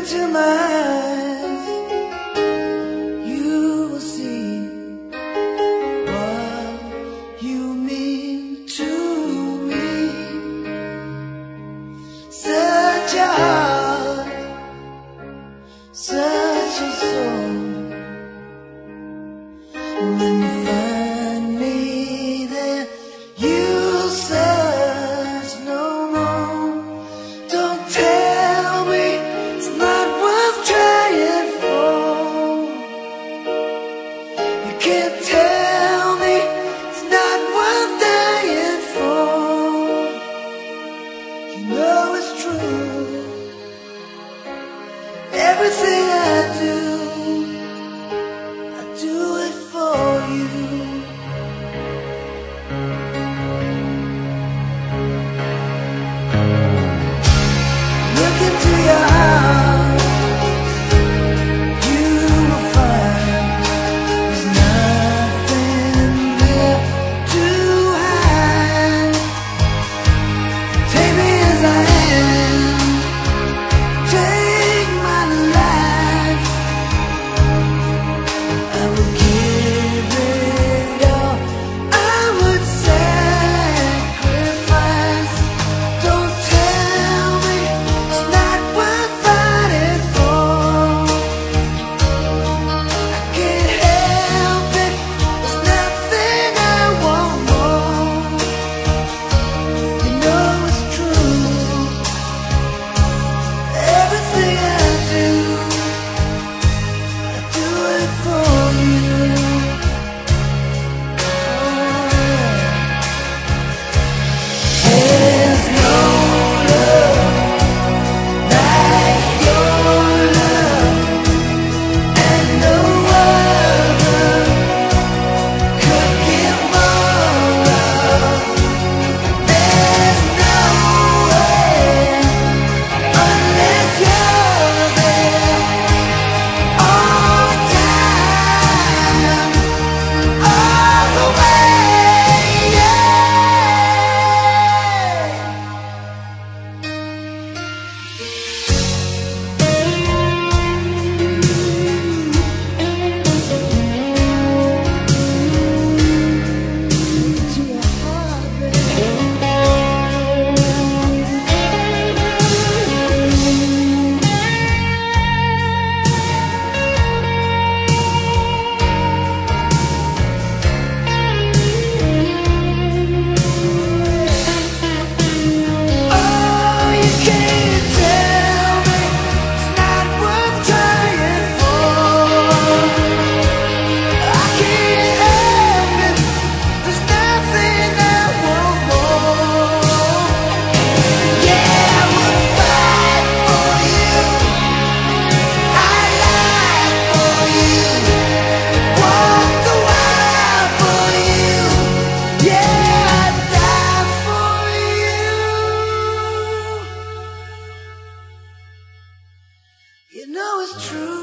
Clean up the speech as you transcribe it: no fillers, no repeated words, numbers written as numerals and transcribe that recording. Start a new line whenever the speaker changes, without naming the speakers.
into my eyes, you will see what you mean to me. Such a heart, such a soul. When you find me there, you'll search no more. Don't tell me it's not worth trying for. You can't tell me it's not worth dying for. You know it's true. Everything I do it for you. Look into your heart, you will find there's nothing there to hide. Take me as I am, take my life. I will give it all, I would sacrifice. Don't tell me it's not worth fighting for. I can't help it, there's nothing I want more. You know it's true. Everything I do it for you. There's no love like your love, and no other could give more love. There's no way unless you're there all time, all the way, yeah. To your heart, baby. Oh, you can't tell me it's not worth trying for. I can't help it, there's nothing I want more. Yeah, I would fight for you, I lie for you, walk the wild for you. Yeah, I'd die for you. You know it's true.